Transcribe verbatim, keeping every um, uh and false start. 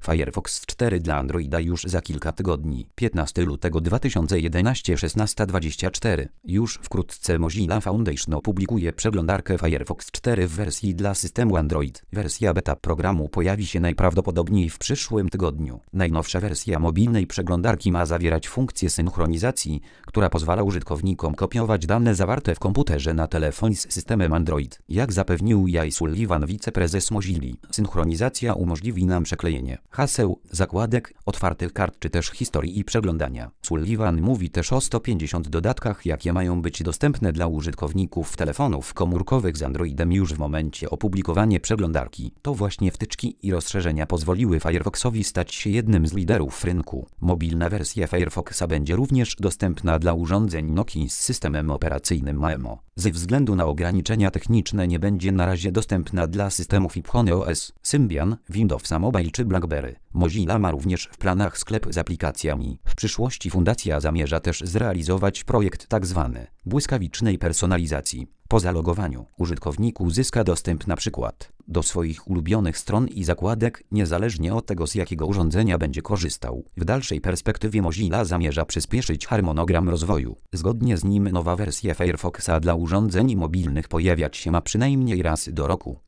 Firefox cztery dla Androida już za kilka tygodni. piętnastego lutego dwa tysiące jedenastego szesnasta dwadzieścia cztery. Już wkrótce Mozilla Foundation opublikuje przeglądarkę Firefox cztery w wersji dla systemu Android. Wersja beta programu pojawi się najprawdopodobniej w przyszłym tygodniu. Najnowsza wersja mobilnej przeglądarki ma zawierać funkcję synchronizacji, która pozwala użytkownikom kopiować dane zawarte w komputerze na telefon z systemem Android. Jak zapewnił Jay Sullivan, wiceprezes Mozilli, synchronizacja umożliwi nam przeklejenie haseł, zakładek, otwartych kart czy też historii i przeglądania. Sullivan mówi też o stu pięćdziesięciu dodatkach, jakie mają być dostępne dla użytkowników telefonów komórkowych z Androidem już w momencie opublikowania przeglądarki. To właśnie wtyczki i rozszerzenia pozwoliły Firefoxowi stać się jednym z liderów rynku. Mobilna wersja Firefoxa będzie również dostępna dla urządzeń Nokii z systemem operacyjnym M A M O. Ze względu na ograniczenia techniczne nie będzie na razie dostępna dla systemów iPhone O S, Symbian, Windowsa Mobile czy BlackBerry. Mozilla ma również w planach sklep z aplikacjami. W przyszłości fundacja zamierza też zrealizować projekt tzw. błyskawicznej personalizacji. Po zalogowaniu użytkownik uzyska dostęp na przykład do swoich ulubionych stron i zakładek, niezależnie od tego, z jakiego urządzenia będzie korzystał. W dalszej perspektywie Mozilla zamierza przyspieszyć harmonogram rozwoju. Zgodnie z nim nowa wersja Firefoxa dla urządzeń mobilnych pojawiać się ma przynajmniej raz do roku.